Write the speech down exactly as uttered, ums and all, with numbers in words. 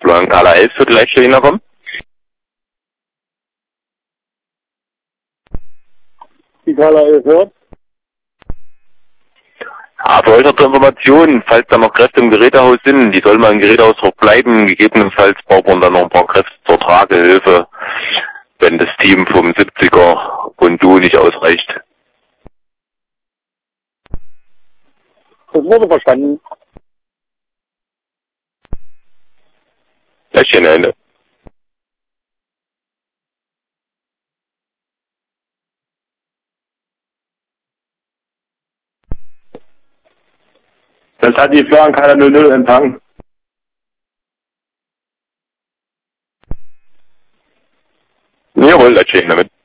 Florian Kahler elf für die Leitstelle kommen. Die Kahler elf hört. Ah, für euch noch zur Information, falls da noch Kräfte im Gerätehaus sind, die sollen mal im Gerätehaus noch bleiben. Gegebenenfalls braucht man dann noch ein paar Kräfte zur Tragehilfe, wenn das Team vom siebziger und du nicht ausreicht. Das wurde verstanden. Leitstelle Ende. Das hat die Florian Kahler null null empfangen. Jawohl, Leitstelle damit.